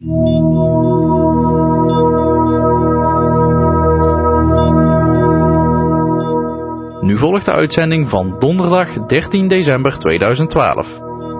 Nu volgt de uitzending van donderdag 13 december 2012.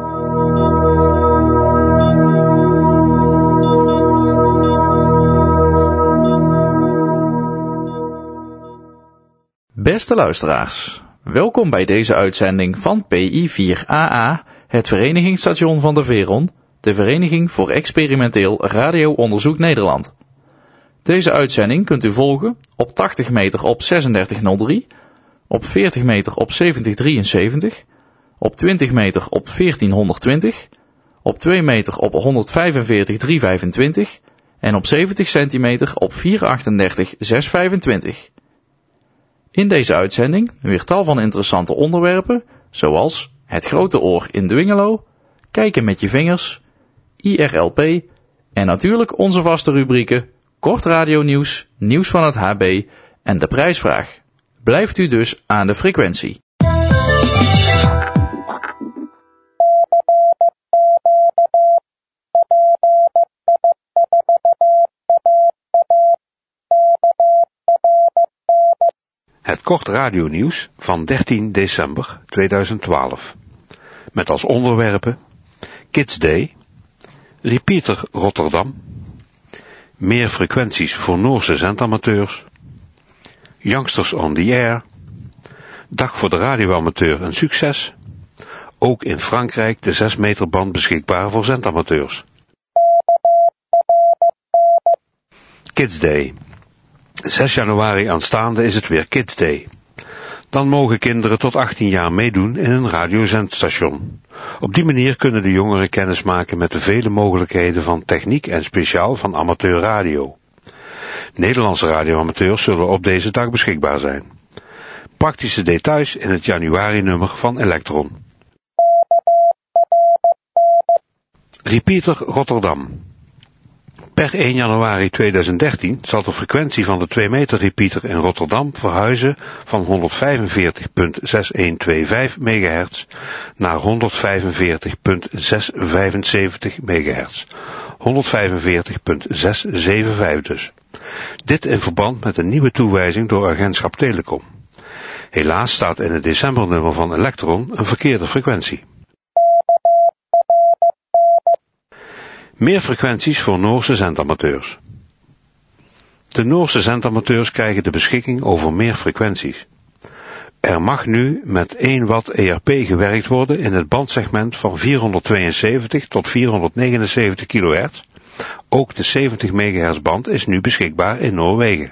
Beste luisteraars, welkom bij deze uitzending van PI4AA, het verenigingsstation van de VERON, de Vereniging voor Experimenteel Radio-onderzoek Nederland. Deze uitzending kunt u volgen op 80 meter op 3603, op 40 meter op 7073, op 20 meter op 1420, op 2 meter op 135325 en op 70 centimeter op 438-625. In deze uitzending weer tal van interessante onderwerpen, zoals het grote oor in Dwingelo, kijken met je vingers, IRLP en natuurlijk onze vaste rubrieken kort radionieuws, nieuws van het HB en de prijsvraag. Blijft u dus aan de frequentie. Het kort radionieuws van 13 december 2012. Met als onderwerpen Kids Day, Repeater Rotterdam, meer frequenties voor Noorse zendamateurs, Youngsters on the Air, Dag voor de radioamateur een succes, ook in Frankrijk de 6 meter band beschikbaar voor zendamateurs. Kids Day. 6 januari aanstaande is het weer Kids Day. Dan mogen kinderen tot 18 jaar meedoen in een radiozendstation. Op die manier kunnen de jongeren kennis maken met de vele mogelijkheden van techniek en speciaal van amateurradio. Nederlandse radioamateurs zullen op deze dag beschikbaar zijn. Praktische details in het januari-nummer van Elektron. Repeater Rotterdam. Per 1 januari 2013 zal de frequentie van de 2 meter repeater in Rotterdam verhuizen van 145.6125 MHz naar 145.675 MHz. 145.675 dus. Dit in verband met een nieuwe toewijzing door Agentschap Telecom. Helaas staat in het decembernummer van Elektron een verkeerde frequentie. Meer frequenties voor Noorse zendamateurs. De Noorse zendamateurs krijgen de beschikking over meer frequenties. Er mag nu met 1 watt ERP gewerkt worden in het bandsegment van 472 tot 479 kHz. Ook de 70 MHz band is nu beschikbaar in Noorwegen.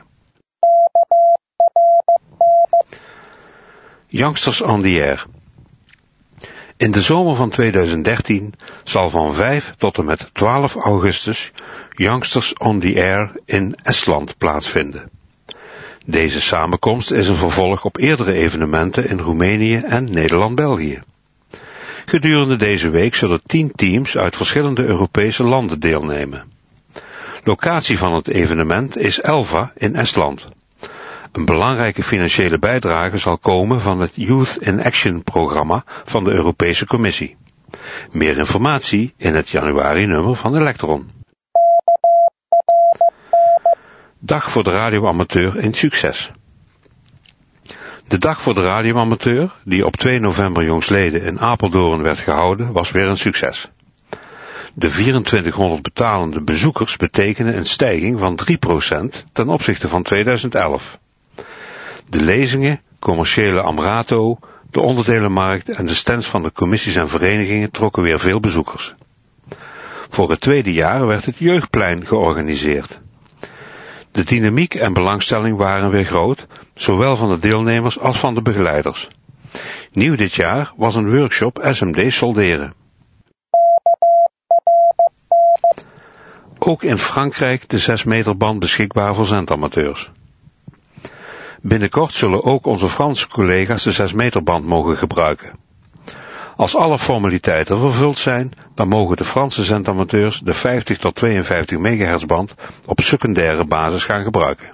Youngsters on the Air. In de zomer van 2013 zal van 5 tot en met 12 augustus Youngsters on the Air in Estland plaatsvinden. Deze samenkomst is een vervolg op eerdere evenementen in Roemenië en Nederland-België. Gedurende deze week zullen 10 teams uit verschillende Europese landen deelnemen. Locatie van het evenement is Elva in Estland. Een belangrijke financiële bijdrage zal komen van het Youth in Action programma van de Europese Commissie. Meer informatie in het januari-nummer van Elektron. Dag voor de radioamateur in succes. De Dag voor de radioamateur, die op 2 november jongstleden in Apeldoorn werd gehouden, was weer een succes. De 2400 betalende bezoekers betekenen een stijging van 3% ten opzichte van 2011. De lezingen, commerciële Amrato, de onderdelenmarkt en de stands van de commissies en verenigingen trokken weer veel bezoekers. Voor het tweede jaar werd het Jeugdplein georganiseerd. De dynamiek en belangstelling waren weer groot, zowel van de deelnemers als van de begeleiders. Nieuw dit jaar was een workshop SMD solderen. Ook in Frankrijk de 6 meter band beschikbaar voor zendamateurs. Binnenkort zullen ook onze Franse collega's de 6 meter band mogen gebruiken. Als alle formaliteiten vervuld zijn, dan mogen de Franse zendamateurs de 50 tot 52 MHz band op secundaire basis gaan gebruiken.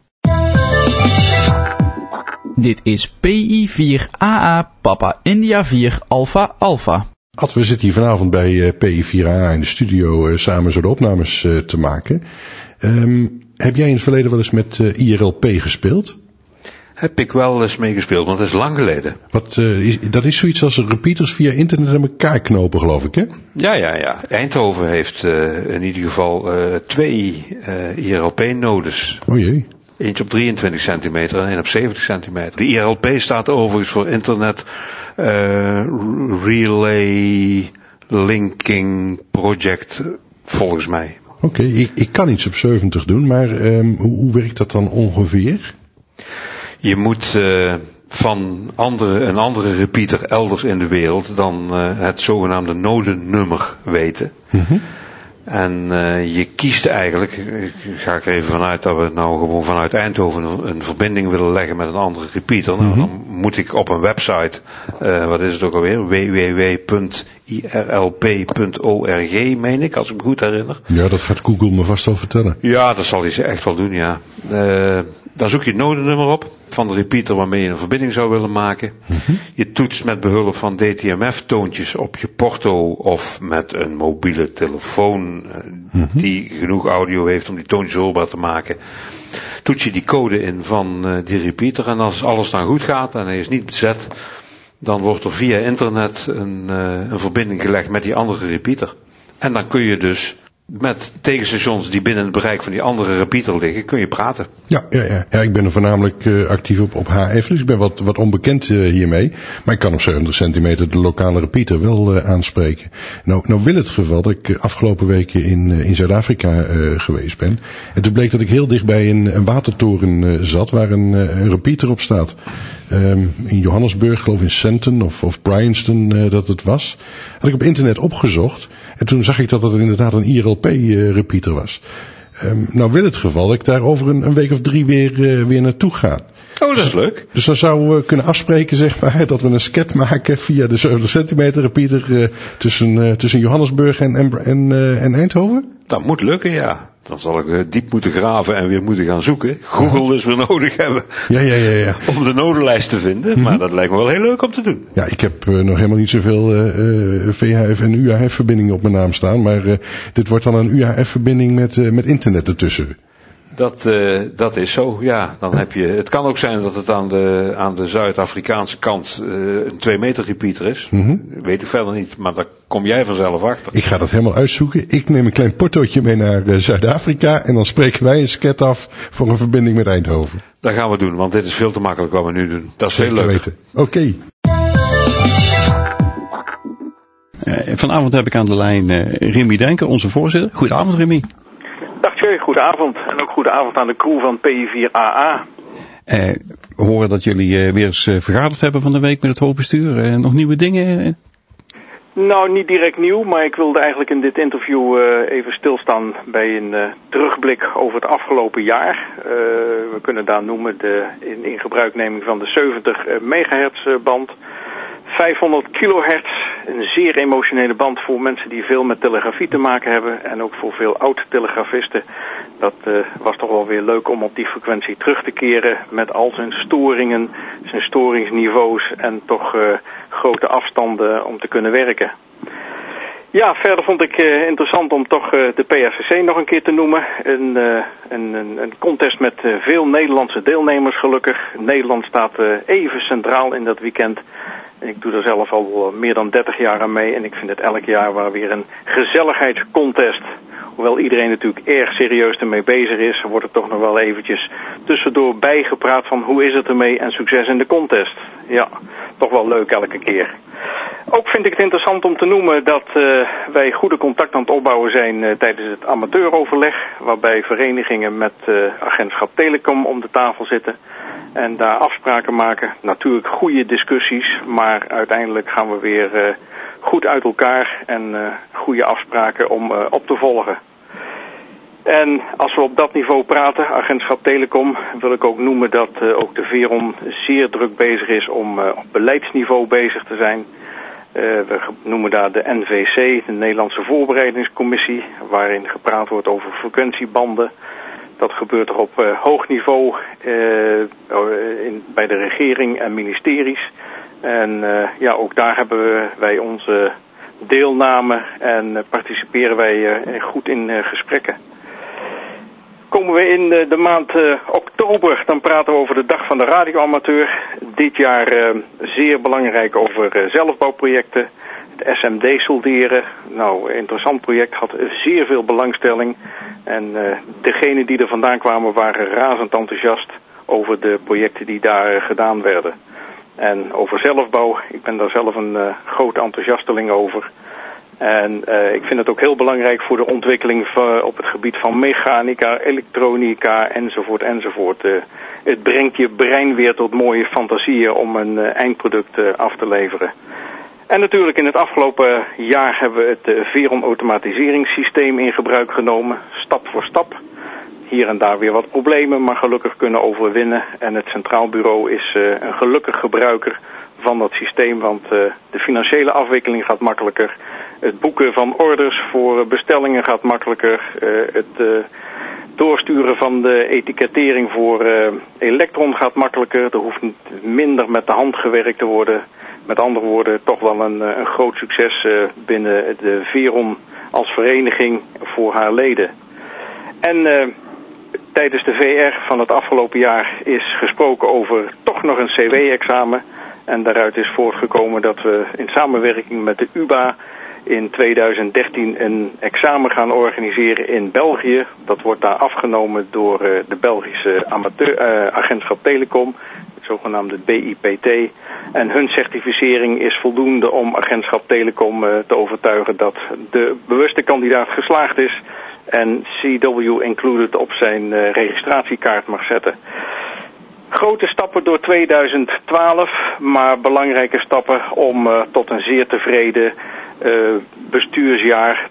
Dit is PI4AA Papa India 4 Alpha Alpha. Ad, we zitten hier vanavond bij PI4AA in de studio samen zo de opnames te maken. Heb jij in het verleden wel eens met IRLP gespeeld? Heb ik wel eens meegespeeld, want dat is lang geleden. Dat is zoiets als repeaters via internet aan elkaar knopen, geloof ik, hè? Ja. Eindhoven heeft in ieder geval 2 IRLP-nodes. O jee. Eentje op 23 centimeter en één op 70 centimeter. De IRLP staat overigens voor Internet Relay Linking Project, volgens mij. Oké, ik kan iets op 70 doen, maar hoe werkt dat dan ongeveer? Je moet van een andere repeater elders in de wereld dan het zogenaamde nodenummer weten. Mm-hmm. En je kiest eigenlijk, ga ik er even vanuit dat we nou gewoon vanuit Eindhoven een verbinding willen leggen met een andere repeater. Nou, dan moet ik op een website, wat is het ook alweer, www.irlp.org, meen ik, als ik me goed herinner. Ja, dat gaat Google me vast wel vertellen. Ja, dat zal hij echt wel doen, ja. Dan zoek je het nodenummer op van de repeater waarmee je een verbinding zou willen maken. Mm-hmm. Je toetst met behulp van DTMF-toontjes op je porto of met een mobiele telefoon die genoeg audio heeft om die toontjes hoorbaar te maken. Toets je die code in van die repeater en als alles dan goed gaat en hij is niet bezet, dan wordt er via internet een verbinding gelegd met die andere repeater. En dan kun je dus met tegenstations die binnen het bereik van die andere repeater liggen, kun je praten. Ja, ik ben er voornamelijk actief op HF, dus ik ben wat onbekend hiermee. Maar ik kan op 70 centimeter de lokale repeater wel aanspreken. Nou wil het geval dat ik afgelopen weken in Zuid-Afrika geweest ben. En toen bleek dat ik heel dicht bij een watertoren zat waar een repeater op staat. In Johannesburg, geloof in Sandton of Bryanston dat het was. Had ik op internet opgezocht. En toen zag ik dat het inderdaad een IRLP-repeater was. Nou wil het geval dat ik daar over een week of 3 weer naartoe ga. Oh, dat is leuk. Dus dan zouden we kunnen afspreken, zeg maar, dat we een scat maken via de 70 centimeter repeater tussen Johannesburg en Eindhoven. Dat moet lukken, ja. Dan zal ik diep moeten graven en weer moeten gaan zoeken. Google dus weer nodig hebben. Ja. Om de nodenlijst te vinden. Mm-hmm. Maar dat lijkt me wel heel leuk om te doen. Ja, ik heb nog helemaal niet zoveel VHF en UHF verbindingen op mijn naam staan. Maar dit wordt dan een UHF verbinding met internet ertussen. Dat is zo, ja. Dan heb je, het kan ook zijn dat het aan de Zuid-Afrikaanse kant een 2 meter repeater is. Mm-hmm. Weet ik verder niet, maar daar kom jij vanzelf achter. Ik ga dat helemaal uitzoeken. Ik neem een klein portootje mee naar Zuid-Afrika en dan spreken wij een scat af voor een verbinding met Eindhoven. Dat gaan we doen, want dit is veel te makkelijk wat we nu doen. Dat is heel leuk. Oké. Vanavond heb ik aan de lijn Remy Denker, onze voorzitter. Goedenavond, Remy. Goedenavond en ook goedenavond aan de crew van PI4AA. We horen dat jullie weer eens vergaderd hebben van de week met het hoofdbestuur. Nog nieuwe dingen? Nou, niet direct nieuw, maar ik wilde eigenlijk in dit interview even stilstaan bij een terugblik over het afgelopen jaar. We kunnen daar noemen de in gebruikneming van de 70 megahertz band. 500 kilohertz, een zeer emotionele band voor mensen die veel met telegrafie te maken hebben en ook voor veel oud-telegrafisten. Dat was toch wel weer leuk om op die frequentie terug te keren met al zijn storingen, zijn storingsniveaus en toch grote afstanden om te kunnen werken. Ja, verder vond ik interessant om toch de PRCC nog een keer te noemen. Een contest met veel Nederlandse deelnemers gelukkig. Nederland staat even centraal in dat weekend. Ik doe er zelf al meer dan 30 jaar aan mee en ik vind het elk jaar wel weer een gezelligheidscontest. Hoewel iedereen natuurlijk erg serieus ermee bezig is, wordt er toch nog wel eventjes tussendoor bijgepraat van hoe is het ermee en succes in de contest. Ja, toch wel leuk elke keer. Ook vind ik het interessant om te noemen dat wij goede contact aan het opbouwen zijn tijdens het amateuroverleg, waarbij verenigingen met agentschap Telecom om de tafel zitten. En daar afspraken maken. Natuurlijk goede discussies, maar uiteindelijk gaan we weer goed uit elkaar en goede afspraken om op te volgen. En als we op dat niveau praten, agentschap Telecom, wil ik ook noemen dat ook de Veron zeer druk bezig is om op beleidsniveau bezig te zijn. We noemen daar de NVC, de Nederlandse Voorbereidingscommissie, waarin gepraat wordt over frequentiebanden. Dat gebeurt er op hoog niveau bij de regering en ministeries. En ook daar hebben wij onze deelname en participeren wij goed in gesprekken. Komen we in de maand oktober, dan praten we over de Dag van de Radioamateur. Dit jaar zeer belangrijk over zelfbouwprojecten. Het SMD solderen, nou, een interessant project, had zeer veel belangstelling. En degenen die er vandaan kwamen waren razend enthousiast over de projecten die daar gedaan werden. En over zelfbouw, ik ben daar zelf een grote enthousiasteling over. En ik vind het ook heel belangrijk voor de ontwikkeling op het gebied van mechanica, elektronica enzovoort enzovoort. Het brengt je brein weer tot mooie fantasieën om een eindproduct af te leveren. En natuurlijk in het afgelopen jaar hebben we het Veron automatiseringssysteem in gebruik genomen, stap voor stap. Hier en daar weer wat problemen, maar gelukkig kunnen overwinnen. En het Centraal Bureau is een gelukkig gebruiker van dat systeem, want de financiële afwikkeling gaat makkelijker. Het boeken van orders voor bestellingen gaat makkelijker. Het doorsturen van de etikettering voor elektron gaat makkelijker. Er hoeft minder met de hand gewerkt te worden. Met andere woorden, toch wel een groot succes binnen de Veron als vereniging voor haar leden. En tijdens de VR van het afgelopen jaar is gesproken over toch nog een CW-examen. En daaruit is voortgekomen dat we in samenwerking met de UBA in 2013 een examen gaan organiseren in België. Dat wordt daar afgenomen door de Belgische agentschap Telecom, het zogenaamde BIPT. En hun certificering is voldoende om agentschap Telecom te overtuigen dat de bewuste kandidaat geslaagd is en CW Included op zijn registratiekaart mag zetten. Grote stappen door 2012, maar belangrijke stappen om tot een zeer tevreden bestuursjaar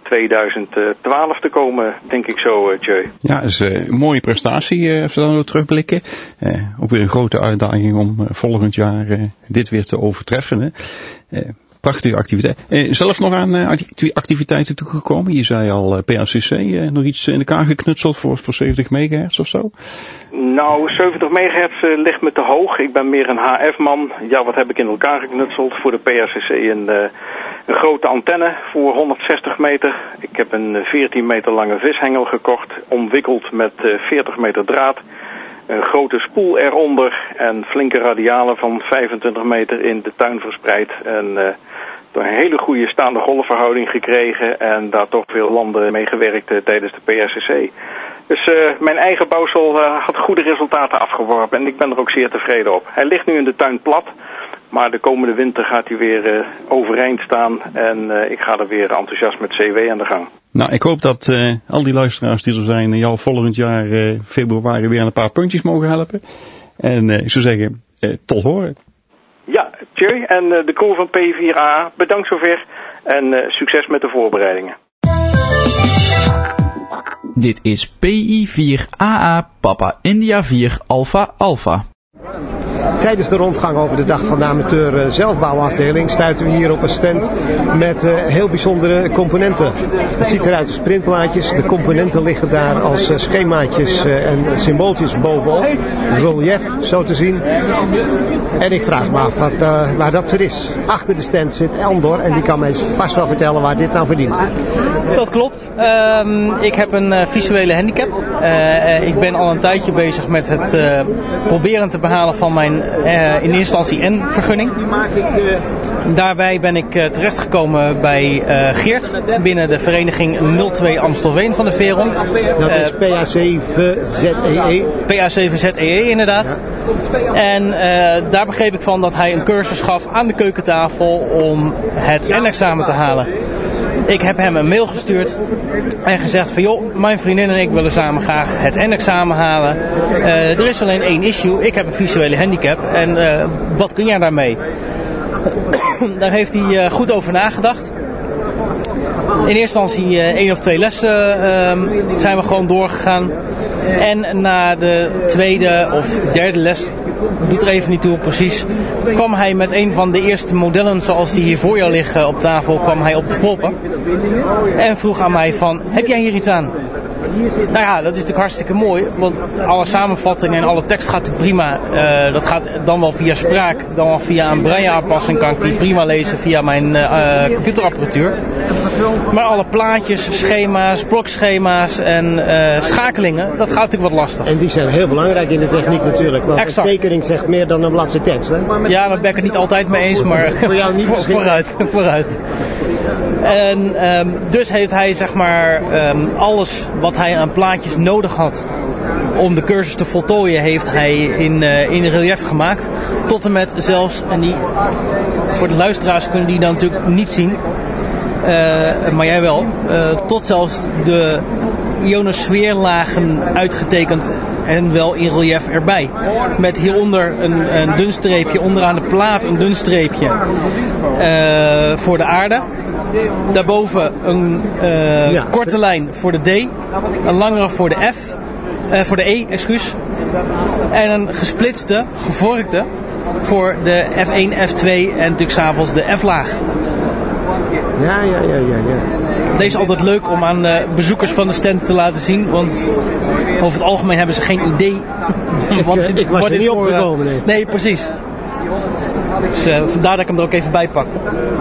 2012 te komen, denk ik zo, Tjeu. Ja, dat is een mooie prestatie, als we dan terugblikken. Ook weer een grote uitdaging om volgend jaar dit weer te overtreffen. Hè. Prachtige activiteit. Zelf nog aan activiteiten toegekomen? Je zei al PACC, nog iets in elkaar geknutseld voor 70 megahertz of zo? Nou, 70 megahertz ligt me te hoog. Ik ben meer een HF-man. Ja, wat heb ik in elkaar geknutseld? Voor de PACC een grote antenne voor 160 meter. Ik heb een 14 meter lange vishengel gekocht, omwikkeld met 40 meter draad. Een grote spoel eronder en flinke radialen van 25 meter in de tuin verspreid. En door een hele goede staande golfverhouding gekregen en daar toch veel landen mee gewerkt tijdens de PACC. Dus mijn eigen bouwsel had goede resultaten afgeworpen en ik ben er ook zeer tevreden op. Hij ligt nu in de tuin plat, maar de komende winter gaat hij weer overeind staan en ik ga er weer enthousiast met CW aan de gang. Nou, ik hoop dat al die luisteraars die er zijn jou volgend jaar februari weer een paar puntjes mogen helpen. En ik zou zeggen, tot horen. Ja, Tjeu en de crew van P4A, bedankt zover en succes met de voorbereidingen. Dit is PI4AA Papa India 4 Alpha Alpha. Tijdens de rondgang over de Dag van de Amateur zelfbouwafdeling stuiten we hier op een stand met heel bijzondere componenten. Het ziet eruit als sprintplaatjes. De componenten liggen daar als schemaatjes en symbooltjes bovenop. Relief, zo te zien. En ik vraag me af waar dat voor is. Achter de stand zit Eldor en die kan mij vast wel vertellen waar dit nou verdient. Dat klopt. Ik heb een visuele handicap. Ik ben al een tijdje bezig met het proberen te behalen van mijn in eerste instantie N-vergunning. Daarbij ben ik terechtgekomen bij Geert binnen de vereniging 02 Amstelveen van de Veron. Dat is PA7ZEE. PA7ZEE inderdaad. Ja. En daar begreep ik van dat hij een cursus gaf aan de keukentafel om het N-examen te halen. Ik heb hem een mail gestuurd en gezegd van joh, mijn vriendin en ik willen samen graag het N-examen halen. Er is alleen één issue, ik heb een visuele handicap en wat kun jij daarmee? Daar heeft hij goed over nagedacht. In eerste instantie 1 of 2 lessen zijn we gewoon doorgegaan. En na de tweede of derde les, doet er even niet toe precies, kwam hij met een van de eerste modellen zoals die hier voor jou liggen op tafel, kwam hij op de proppen. En vroeg aan mij van, heb jij hier iets aan? Nou ja, dat is natuurlijk hartstikke mooi, want alle samenvattingen en alle tekst gaat natuurlijk prima. Dat gaat dan wel via spraak, dan wel via een braille-aanpassing kan ik die prima lezen via mijn computerapparatuur. Maar alle plaatjes, schema's, blokschema's en schakelingen, dat gaat natuurlijk wat lastig. En die zijn heel belangrijk in de techniek natuurlijk, want een tekening zegt meer dan een bladzij tekst, hè? Ja, daar ben ik het niet altijd mee eens, maar voor jou niet vooruit. En dus heeft hij zeg maar alles wat hij aan plaatjes nodig had om de cursus te voltooien, heeft hij in relief gemaakt. Tot en met zelfs, en die voor de luisteraars kunnen die dan natuurlijk niet zien, maar jij wel, tot zelfs de ionosfeerlagen uitgetekend en wel in relief erbij. Met hieronder een dun streepje, onderaan de plaat een dun streepje voor de aarde. Daarboven een korte lijn voor de D, een langere voor de F, voor de E, excuus. En een gesplitste, gevorkte voor de F1, F2 en natuurlijk s'avonds de F-laag. Ja. Deze is altijd leuk om aan bezoekers van de stand te laten zien, want over het algemeen hebben ze geen idee Ik was er niet opgekomen. Nee, precies. Dus vandaar dat ik hem er ook even bij pakte.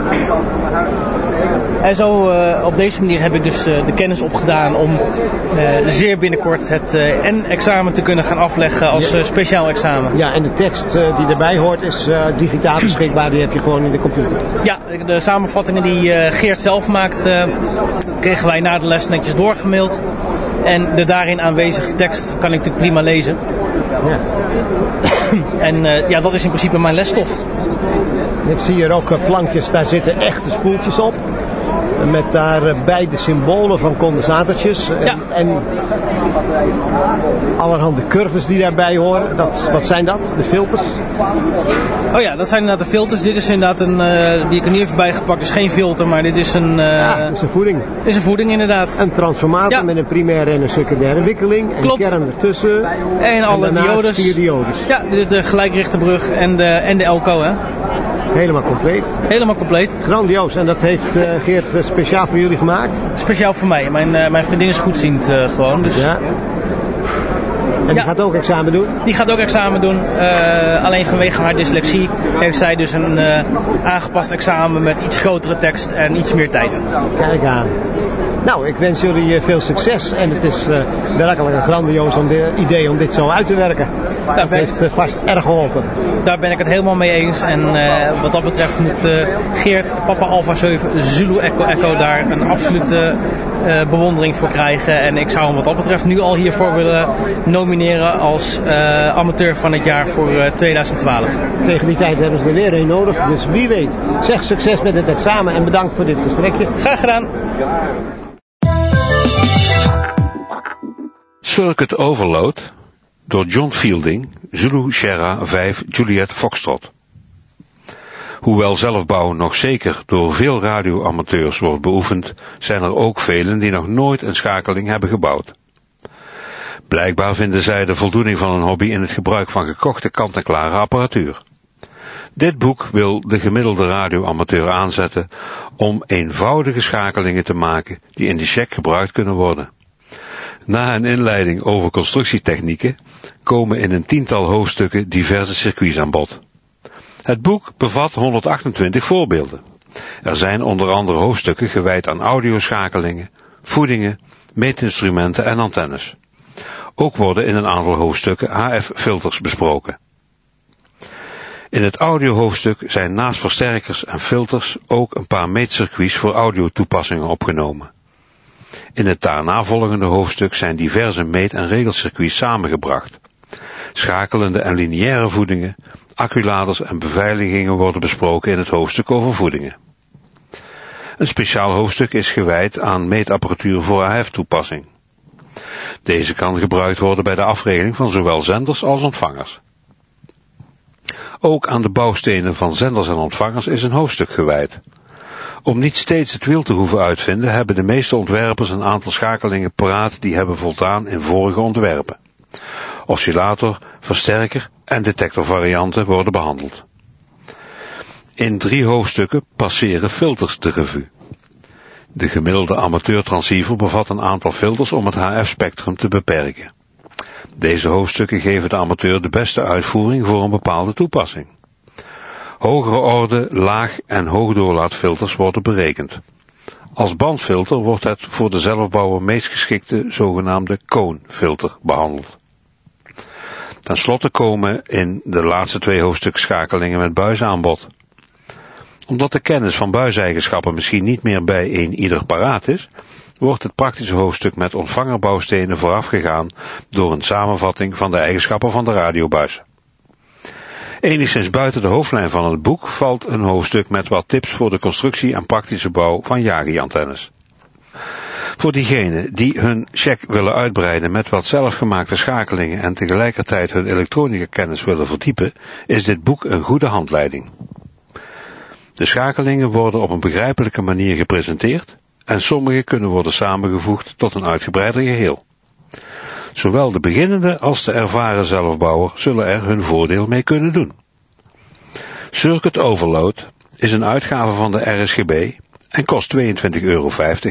En zo op deze manier heb ik dus de kennis opgedaan om zeer binnenkort het N-examen te kunnen gaan afleggen als speciaal examen. Ja, en de tekst die erbij hoort is digitaal beschikbaar, die heb je gewoon in de computer. Ja, de samenvattingen die Geert zelf maakt, kregen wij na de les netjes doorgemaild. En de daarin aanwezige tekst kan ik natuurlijk prima lezen. Ja. En dat is in principe mijn lesstof. Ik zie hier ook plankjes, daar zitten echte spoeltjes op. Met daarbij de symbolen van condensatortjes. En allerhande curves die daarbij horen. Wat zijn dat? De filters? Oh ja, dat zijn inderdaad de filters. Dit is inderdaad die ik er nu even bij gepakt. Is geen filter, maar dit is een... dat is een voeding. Is een voeding inderdaad. Een transformator met een primaire en een secundaire wikkeling. En een kern ertussen. En alle diodes. 4 diodes. Ja, de gelijkrichte brug en de elko, hè. Helemaal compleet. Helemaal compleet. Grandioos. En dat heeft Geert speciaal voor jullie gemaakt? Speciaal voor mij. Mijn vriendin is goedziend gewoon. Dus... Ja. En die gaat ook examen doen? Die gaat ook examen doen. Alleen vanwege haar dyslexie heeft zij dus een aangepast examen met iets grotere tekst en iets meer tijd. Kijk aan. Nou, ik wens jullie veel succes. En het is werkelijk een grandioos idee om dit zo uit te werken. Dat heeft vast erg geholpen. Daar ben ik het helemaal mee eens. En wat dat betreft moet Geert, Papa Alpha 7, Zulu Echo Echo daar een absolute bewondering voor krijgen. En ik zou hem wat dat betreft nu al hiervoor willen nomineren als amateur van het jaar voor 2012. Tegen die tijd hebben ze er weer een nodig. Dus wie weet. Zeg succes met het examen en bedankt voor dit gesprekje. Graag gedaan. Circuit Overload door John Fielding, Zulu Sierra 5 Juliet Foxtrot. Hoewel zelfbouw nog zeker door veel radioamateurs wordt beoefend, zijn er ook velen die nog nooit een schakeling hebben gebouwd. Blijkbaar vinden zij de voldoening van een hobby in het gebruik van gekochte kant-en-klare apparatuur. Dit boek wil de gemiddelde radioamateur aanzetten om eenvoudige schakelingen te maken die in de check gebruikt kunnen worden. Na een inleiding over constructietechnieken komen in een 10-tal hoofdstukken diverse circuits aan bod. Het boek bevat 128 voorbeelden. Er zijn onder andere hoofdstukken gewijd aan audioschakelingen, voedingen, meetinstrumenten en antennes. Ook worden in een aantal hoofdstukken HF-filters besproken. In het audiohoofdstuk zijn naast versterkers en filters ook een paar meetcircuits voor audiotoepassingen opgenomen. In het daarna volgende hoofdstuk zijn diverse meet- en regelcircuits samengebracht. Schakelende en lineaire voedingen, acculaders en beveiligingen worden besproken in het hoofdstuk over voedingen. Een speciaal hoofdstuk is gewijd aan meetapparatuur voor AF-toepassing. Deze kan gebruikt worden bij de afregeling van zowel zenders als ontvangers. Ook aan de bouwstenen van zenders en ontvangers is een hoofdstuk gewijd. Om niet steeds het wiel te hoeven uitvinden, hebben de meeste ontwerpers een aantal schakelingen paraat die hebben voldaan in vorige ontwerpen. Oscillator, versterker en detectorvarianten worden behandeld. In 3 hoofdstukken passeren filters de revue. De gemiddelde amateurtransceiver bevat een aantal filters om het HF-spectrum te beperken. Deze hoofdstukken geven de amateur de beste uitvoering voor een bepaalde toepassing. Hogere orde, laag- en hoogdoorlaatfilters worden berekend. Als bandfilter wordt het voor de zelfbouwer meest geschikte zogenaamde cone-filter behandeld. Ten slotte komen in de laatste 2 hoofdstukken schakelingen met buis aan bod. Omdat de kennis van buiseigenschappen misschien niet meer bij ieder paraat is, wordt het praktische hoofdstuk met ontvangerbouwstenen voorafgegaan door een samenvatting van de eigenschappen van de radiobuis. Enigszins buiten de hoofdlijn van het boek valt een hoofdstuk met wat tips voor de constructie en praktische bouw van Yagi-antennes. Voor diegenen die hun check willen uitbreiden met wat zelfgemaakte schakelingen en tegelijkertijd hun elektronica kennis willen verdiepen, is dit boek een goede handleiding. De schakelingen worden op een begrijpelijke manier gepresenteerd en sommige kunnen worden samengevoegd tot een uitgebreider geheel. Zowel de beginnende als de ervaren zelfbouwer zullen er hun voordeel mee kunnen doen. Circuit Overload is een uitgave van de RSGB en kost €22,50.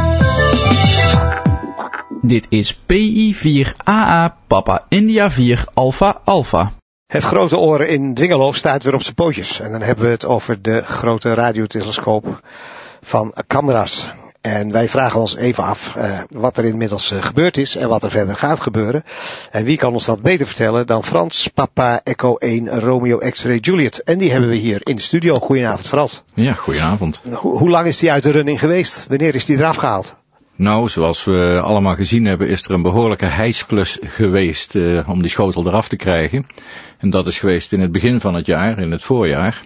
Dit is PI4AA Papa India 4 Alpha Alpha. Het grote oren in Dwingelo staat weer op zijn pootjes. En dan hebben we het over de grote radiotelescoop van Camras. En wij vragen ons even af wat er inmiddels gebeurd is en wat er verder gaat gebeuren. En wie kan ons dat beter vertellen dan Frans, Papa Echo 1 Romeo X-Ray Juliet. En die hebben we hier in de studio. Goedenavond Frans. Ja, goedenavond. Hoe lang is die uit de running geweest? Wanneer is die eraf gehaald? Nou, zoals we allemaal gezien hebben, is er een behoorlijke hijsklus geweest om die schotel eraf te krijgen. En dat is geweest in het begin van het jaar, in het voorjaar.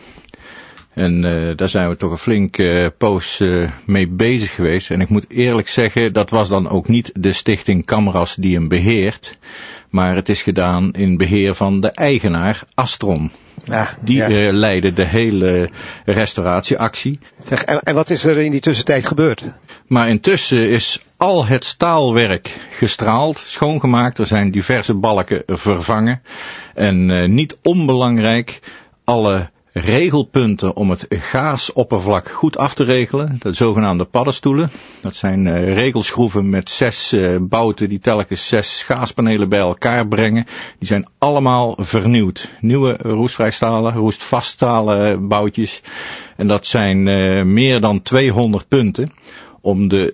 En daar zijn we toch een flinke poos mee bezig geweest. En ik moet eerlijk zeggen, dat was dan ook niet de stichting Camras die hem beheert. Maar het is gedaan in beheer van de eigenaar, Astron. Die leidde de hele restauratieactie. Zeg, en wat is er in die tussentijd gebeurd? Maar intussen is al het staalwerk gestraald, schoongemaakt. Er zijn diverse balken vervangen. En niet onbelangrijk, alle regelpunten om het gaasoppervlak goed af te regelen, de zogenaamde paddenstoelen. Dat zijn regelschroeven met 6 bouten die telkens 6 gaaspanelen bij elkaar brengen. Die zijn allemaal vernieuwd. Nieuwe roestvrijstalen, roestvaststalen boutjes. En dat zijn meer dan 200 punten om de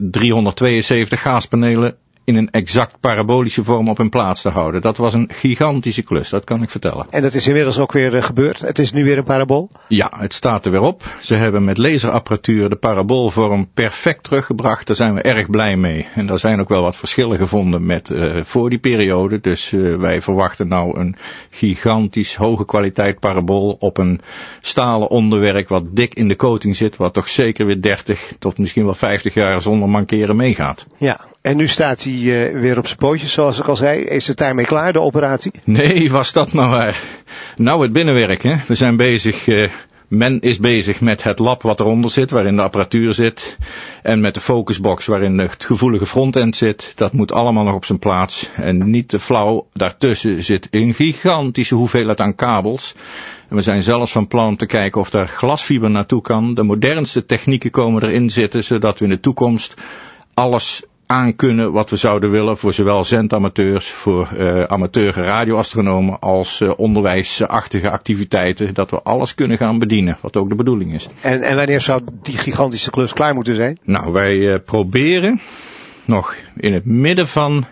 372 gaaspanelen in een exact parabolische vorm op hun plaats te houden. Dat was een gigantische klus, dat kan ik vertellen. En dat is inmiddels ook weer gebeurd? Het is nu weer een parabool? Ja, het staat er weer op. Ze hebben met laserapparatuur de paraboolvorm perfect teruggebracht. Daar zijn we erg blij mee. En daar zijn ook wel wat verschillen gevonden met voor die periode. Dus wij verwachten nou een gigantisch hoge kwaliteit parabool op een stalen onderwerk wat dik in de coating zit, wat toch zeker weer 30 tot misschien wel 50 jaar zonder mankeren meegaat. Ja. En nu staat hij weer op zijn pootjes, zoals ik al zei. Is het daarmee klaar, de operatie? Nee, was dat maar waar. Nou, het binnenwerk, hè. We zijn bezig, men is bezig met het lab wat eronder zit, waarin de apparatuur zit. En met de focusbox waarin het gevoelige frontend zit. Dat moet allemaal nog op zijn plaats. En niet te flauw, daartussen zit een gigantische hoeveelheid aan kabels. En we zijn zelfs van plan om te kijken of daar glasfiber naartoe kan. De modernste technieken komen erin zitten, zodat we in de toekomst alles aankunnen wat we zouden willen voor zowel zendamateurs, voor amateur radioastronomen als onderwijsachtige activiteiten, dat we alles kunnen gaan bedienen, wat ook de bedoeling is. En wanneer zou die gigantische klus klaar moeten zijn? Nou, wij proberen nog in het midden van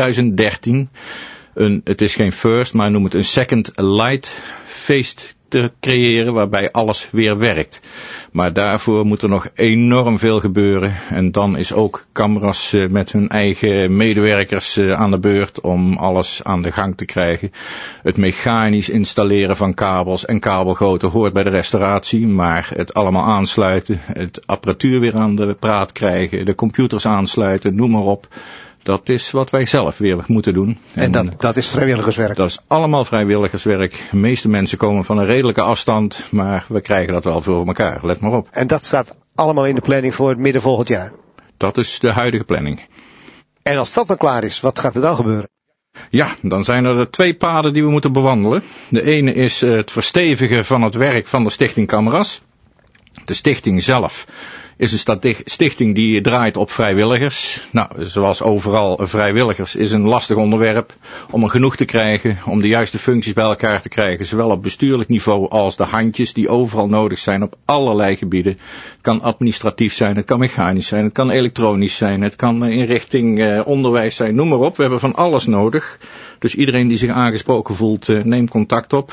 2013 het is geen first, maar noem het een second light feest te creëren waarbij alles weer werkt. Maar daarvoor moet er nog enorm veel gebeuren. En dan is ook Camras met hun eigen medewerkers aan de beurt om alles aan de gang te krijgen. Het mechanisch installeren van kabels en kabelgrootte hoort bij de restauratie, maar het allemaal aansluiten, het apparatuur weer aan de praat krijgen, de computers aansluiten, noem maar op. Dat is wat wij zelf weer moeten doen. En dat is vrijwilligerswerk? Dat is allemaal vrijwilligerswerk. De meeste mensen komen van een redelijke afstand, maar we krijgen dat wel voor elkaar. Let maar op. En dat staat allemaal in de planning voor het midden volgend jaar? Dat is de huidige planning. En als dat dan klaar is, wat gaat er dan gebeuren? Ja, dan zijn er 2 paden die we moeten bewandelen. De ene is het verstevigen van het werk van de stichting Camras. De stichting zelf is een stichting die draait op vrijwilligers. Nou, zoals overal, vrijwilligers is een lastig onderwerp om er genoeg te krijgen, om de juiste functies bij elkaar te krijgen, zowel op bestuurlijk niveau als de handjes die overal nodig zijn op allerlei gebieden. Het kan administratief zijn, het kan mechanisch zijn, het kan elektronisch zijn, het kan in richting onderwijs zijn, noem maar op. We hebben van alles nodig. Dus iedereen die zich aangesproken voelt, neem contact op.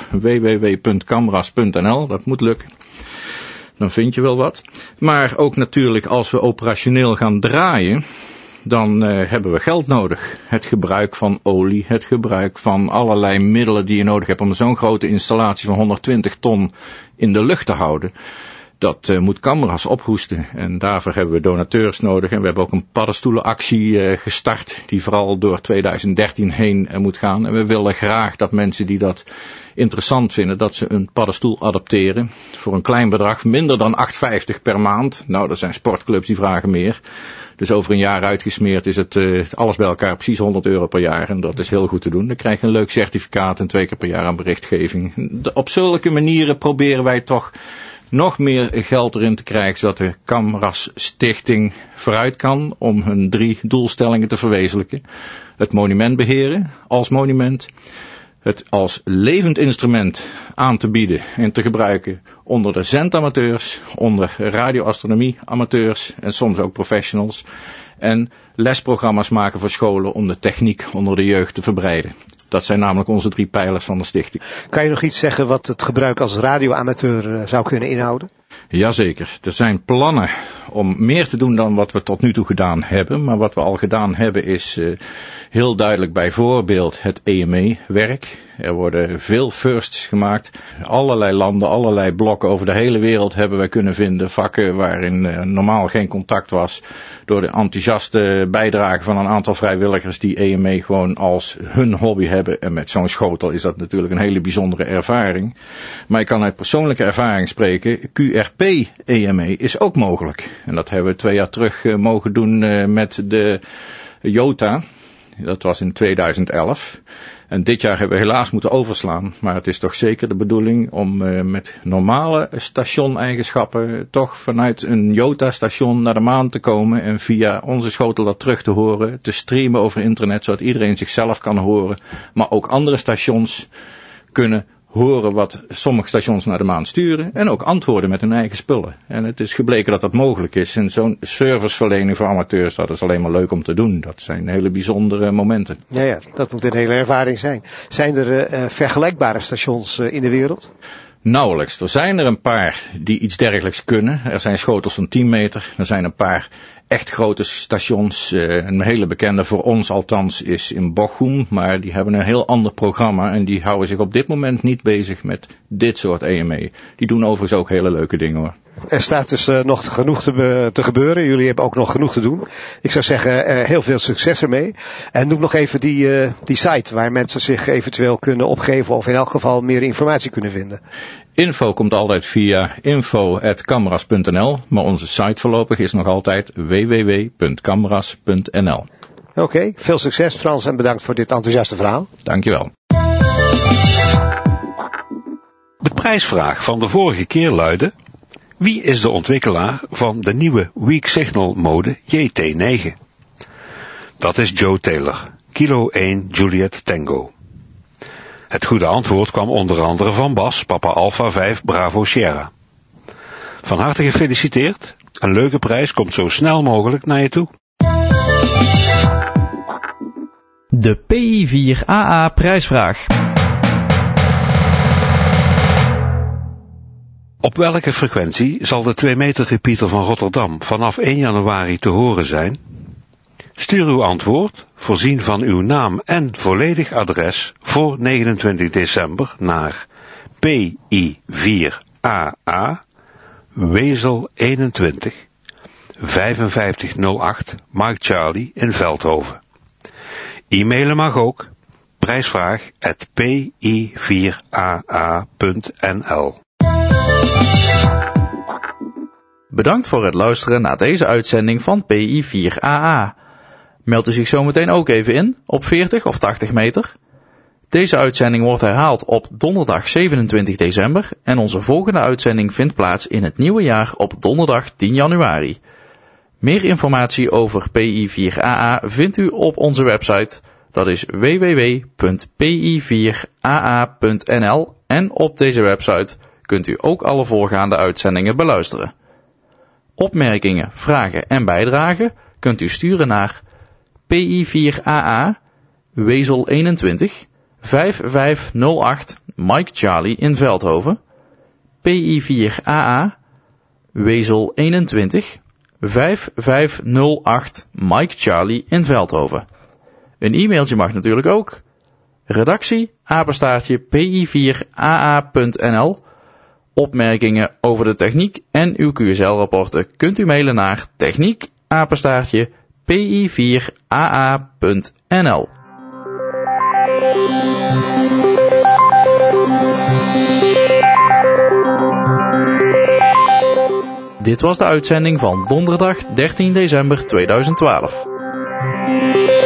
www.camras.nl, dat moet lukken. Dan vind je wel wat. Maar ook natuurlijk als we operationeel gaan draaien, dan hebben we geld nodig. Het gebruik van olie, het gebruik van allerlei middelen die je nodig hebt om zo'n grote installatie van 120 ton in de lucht te houden. Dat moet Camras ophoesten en daarvoor hebben we donateurs nodig. En we hebben ook een paddenstoelenactie gestart die vooral door 2013 heen moet gaan. En we willen graag dat mensen die dat interessant vinden, dat ze een paddenstoel adopteren voor een klein bedrag, minder dan €8,50 per maand. Nou, er zijn sportclubs die vragen meer. Dus over een jaar uitgesmeerd is het alles bij elkaar precies €100 per jaar. En dat is heel goed te doen. Dan krijg je een leuk certificaat en 2 keer per jaar aan berichtgeving. Op zulke manieren proberen wij toch nog meer geld erin te krijgen, zodat de Camras Stichting vooruit kan om hun 3 doelstellingen te verwezenlijken. Het monument beheren als monument, het als levend instrument aan te bieden en te gebruiken onder de zendamateurs, onder radioastronomie amateurs en soms ook professionals. En lesprogramma's maken voor scholen om de techniek onder de jeugd te verbreiden. Dat zijn namelijk onze 3 pijlers van de stichting. Kan je nog iets zeggen wat het gebruik als radioamateur zou kunnen inhouden? Jazeker. Er zijn plannen om meer te doen dan wat we tot nu toe gedaan hebben. Maar wat we al gedaan hebben is heel duidelijk bijvoorbeeld het EME-werk. Er worden veel firsts gemaakt. Allerlei landen, allerlei blokken over de hele wereld hebben we kunnen vinden. Vakken waarin normaal geen contact was. Door de enthousiaste bijdrage van een aantal vrijwilligers die EME gewoon als hun hobby hebben. En met zo'n schotel is dat natuurlijk een hele bijzondere ervaring. Maar ik kan uit persoonlijke ervaring spreken. QRP-EME is ook mogelijk. En dat hebben we 2 jaar terug mogen doen met de Jota. Dat was in 2011. En dit jaar hebben we helaas moeten overslaan. Maar het is toch zeker de bedoeling om met normale stationeigenschappen toch vanuit een Jota-station naar de maan te komen. En via onze schotel dat terug te horen, te streamen over internet, zodat iedereen zichzelf kan horen. Maar ook andere stations kunnen horen wat sommige stations naar de maan sturen en ook antwoorden met hun eigen spullen. En het is gebleken dat dat mogelijk is. En zo'n serviceverlening voor amateurs, dat is alleen maar leuk om te doen. Dat zijn hele bijzondere momenten. Ja, dat moet een hele ervaring zijn. Zijn er vergelijkbare stations in de wereld? Nauwelijks. Er zijn er een paar die iets dergelijks kunnen. Er zijn schotels van 10 meter. Er zijn een paar echt grote stations. Een hele bekende voor ons althans is in Bochum. Maar die hebben een heel ander programma. En die houden zich op dit moment niet bezig met dit soort EME. Die doen overigens ook hele leuke dingen hoor. Er staat dus nog genoeg te gebeuren. Jullie hebben ook nog genoeg te doen. Ik zou zeggen, heel veel succes ermee. En noem nog even die site waar mensen zich eventueel kunnen opgeven of in elk geval meer informatie kunnen vinden. Info komt altijd via info@camras.nl, maar onze site voorlopig is nog altijd www.camras.nl. Oké, veel succes Frans en bedankt voor dit enthousiaste verhaal. Dankjewel. De prijsvraag van de vorige keer luidde: wie is de ontwikkelaar van de nieuwe Weak Signal mode JT9? Dat is Joe Taylor, Kilo 1 Juliet Tango. Het goede antwoord kwam onder andere van Bas, Papa Alpha 5 Bravo Sierra. Van harte gefeliciteerd. Een leuke prijs komt zo snel mogelijk naar je toe. De PI4AA prijsvraag. Op welke frequentie zal de 2 meter repeater van Rotterdam vanaf 1 januari te horen zijn? Stuur uw antwoord, voorzien van uw naam en volledig adres voor 29 december naar PI4AA, Wezel 21, 5508, Mike Charlie in Veldhoven. E-mailen mag ook, prijsvraag@pi4aa.nl. Bedankt voor het luisteren naar deze uitzending van PI4AA. Meld u zich zometeen ook even in op 40 of 80 meter. Deze uitzending wordt herhaald op donderdag 27 december en onze volgende uitzending vindt plaats in het nieuwe jaar op donderdag 10 januari. Meer informatie over PI4AA vindt u op onze website. Dat is www.pi4aa.nl en op deze website kunt u ook alle voorgaande uitzendingen beluisteren. Opmerkingen, vragen en bijdragen kunt u sturen naar PI4AA, Wezel 21, 5508 Mike Charlie in Veldhoven. PI4AA, Wezel 21, 5508 Mike Charlie in Veldhoven. Een e-mailtje mag natuurlijk ook. Redactie, pi4aa.nl. Opmerkingen over de techniek en uw QSL-rapporten kunt u mailen naar techniek@pi4aa.nl. Dit was de uitzending van donderdag 13 december 2012.